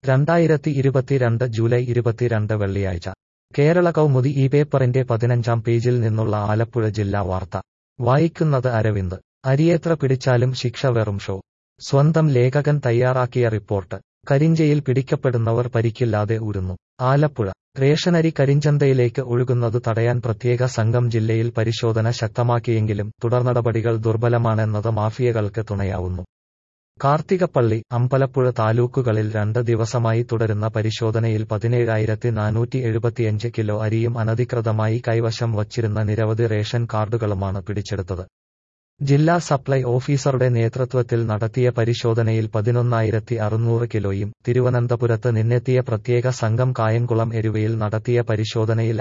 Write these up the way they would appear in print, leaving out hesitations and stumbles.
2022 July 22 വെള്ളിയാഴ്ച കേരള കൗമുദി ഈ പേപ്പറിന്റെ 15-ാം പേജിൽ നിന്നുള്ള ആലപ്പുഴ ജില്ലാ വാർത്ത വായിക്കുന്നത് അരവിന്ദ്. അരിയെത്ര പിടിച്ചാലും ശിക്ഷ വെറും ഷോ. സ്വന്തം ലേഖകൻ തയ്യാറാക്കിയ റിപ്പോർട്ട്. കരിഞ്ചയിൽ പിടിക്കപ്പെടുന്നവർ പരിക്കില്ലാതെ ഊരുന്നു. ആലപ്പുഴ. റേഷനരി കരിഞ്ചന്തയിലേക്ക് ഒഴുകുന്നത് തടയാൻ പ്രത്യേക സംഘം ജില്ലയിൽ പരിശോധന ശക്തമാക്കിയെങ്കിലും തുടർനടപടികൾ ദുർബലമാണെന്നത് മാഫിയകൾക്ക് തുണയാവുന്നു. കാർത്തികപ്പള്ളി, അമ്പലപ്പുഴ താലൂക്കുകളിൽ 2 ദിവസമായി തുടരുന്ന പരിശോധനയിൽ 17,475 കിലോ അരിയും അനധികൃതമായി കൈവശം വച്ചിരുന്ന നിരവധി റേഷൻ കാർഡുകളുമാണ് പിടിച്ചെടുത്തത്. ജില്ലാ സപ്ലൈ ഓഫീസറുടെ നേതൃത്വത്തിൽ നടത്തിയ പരിശോധനയിൽ 11,600 കിലോയും, തിരുവനന്തപുരത്ത് നിന്നെത്തിയ പ്രത്യേക സംഘം കായംകുളം എരുവയിൽ നടത്തിയ പരിശോധനയിൽ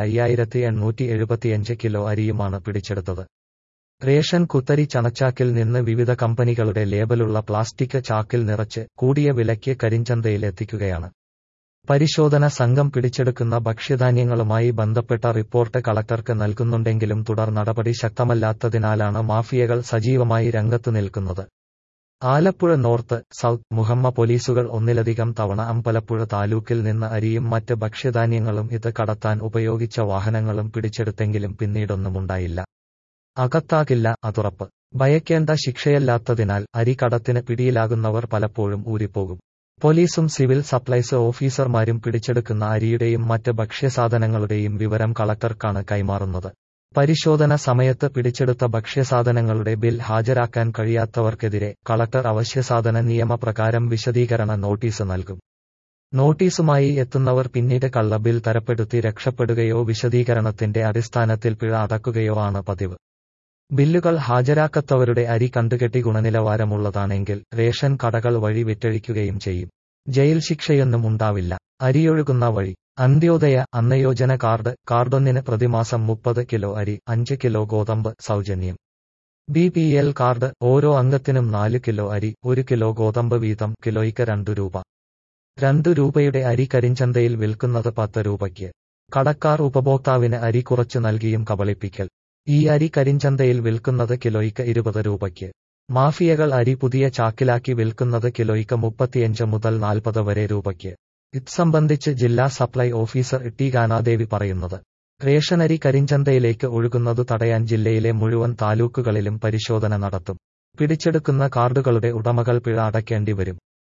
5,875 കിലോ അരിയുമാണ് പിടിച്ചെടുത്തത്. റേഷൻ കുത്തരി ചണച്ചാക്കിൽ നിന്ന് വിവിധ കമ്പനികളുടെ ലേബലുള്ള പ്ലാസ്റ്റിക് ചാക്കിൽ നിറച്ച് കൂടിയ വിലയ്ക്ക് കരിഞ്ചന്തയിൽ എത്തിക്കുകയാണ്. പരിശോധന സംഘം പിടിച്ചെടുക്കുന്ന ഭക്ഷ്യധാന്യങ്ങളുമായി ബന്ധപ്പെട്ട റിപ്പോർട്ട് കളക്ടർക്ക് നൽകുന്നുണ്ടെങ്കിലും തുടർ നടപടി ശക്തമല്ലാത്തതിനാലാണ് മാഫിയകൾ സജീവമായി രംഗത്തു നിൽക്കുന്നത്. ആലപ്പുഴ നോർത്ത്, സൗത്ത്, മുഹമ്മ പോലീസുകൾ ഒന്നിലധികം തവണ അമ്പലപ്പുഴ താലൂക്കിൽ നിന്ന് അരിയും മറ്റ് ഭക്ഷ്യധാന്യങ്ങളും ഇത് കടത്താൻ ഉപയോഗിച്ച വാഹനങ്ങളും പിടിച്ചെടുത്തെങ്കിലും പിന്നീടൊന്നുമുണ്ടായില്ല. അകത്താകില്ല, അതുറപ്പ്. ഭയക്കേണ്ട ശിക്ഷയല്ലാത്തതിനാൽ അരി കടത്തിന് പിടിയിലാകുന്നവർ പലപ്പോഴും ഊരിപ്പോകും. പോലീസും സിവിൽ സപ്ലൈസ് ഓഫീസർമാരും പിടിച്ചെടുക്കുന്ന അരിയുടെയും മറ്റ് ഭക്ഷ്യസാധനങ്ങളുടെയും വിവരം കളക്ടർക്കാണ് കൈമാറുന്നത്. പരിശോധന സമയത്ത് പിടിച്ചെടുത്ത ഭക്ഷ്യസാധനങ്ങളുടെ ബിൽ ഹാജരാക്കാൻ കഴിയാത്തവർക്കെതിരെ കളക്ടർ അവശ്യസാധന നിയമപ്രകാരം വിശദീകരണ നോട്ടീസ് നൽകും. നോട്ടീസുമായി എത്തുന്നവർ പിന്നീട് കള്ള ബിൽ തരപ്പെടുത്തി രക്ഷപ്പെടുകയോ വിശദീകരണത്തിന്റെ അടിസ്ഥാനത്തിൽ പിഴ അടക്കുകയോ ആണ് പതിവ്. ബില്ലുകൾ ഹാജരാക്കാത്തവരുടെ അരി കണ്ടുകെട്ടി ഗുണനിലവാരമുള്ളതാണെങ്കിൽ റേഷൻ കടകൾ വഴി വിറ്റഴിക്കുകയും ചെയ്യും. ജയിൽ ശിക്ഷയൊന്നും ഉണ്ടാവില്ല. അരിയൊഴുകുന്ന വഴി. അന്ത്യോദയ അന്നയോജന കാർഡൊന്നിന് പ്രതിമാസം 30 കിലോ അരി, 5 കിലോ ഗോതമ്പ് സൗജന്യം. BPL കാർഡ് ഓരോ അംഗത്തിനും 4 കിലോ അരി, 1 കിലോ ഗോതമ്പ് വീതം, കിലോയ്ക്ക് 2 രൂപ. 2 രൂപയുടെ അരി കരിഞ്ചന്തയിൽ വിൽക്കുന്നത് 10 രൂപയ്ക്ക്. കടക്കാർ ഉപഭോക്താവിന് അരി കുറച്ചു നൽകിയും കബളിപ്പിക്കൽ. ഈ അരി കരിഞ്ചന്തയിൽ വിൽക്കുന്നത് കിലോയ്ക്ക് 20 രൂപയ്ക്ക്. മാഫിയകൾ അരി പുതിയ ചാക്കിലാക്കി വിൽക്കുന്നത് കിലോയ്ക്ക് 35 മുതൽ 40 വരെ രൂപയ്ക്ക്. ഇത് സംബന്ധിച്ച് ജില്ലാ സപ്ലൈ ഓഫീസർ ടി ഗാനാദേവി പറയുന്നത്. റേഷനരി കരിഞ്ചന്തയിലേക്ക് ഒഴുകുന്നത് തടയാൻ ജില്ലയിലെ മുഴുവൻ താലൂക്കുകളിലും പരിശോധന നടത്തും. പിടിച്ചെടുക്കുന്ന കാർഡുകളുടെ ഉടമകൾ പിഴ അടയ്ക്കേണ്ടി വരും.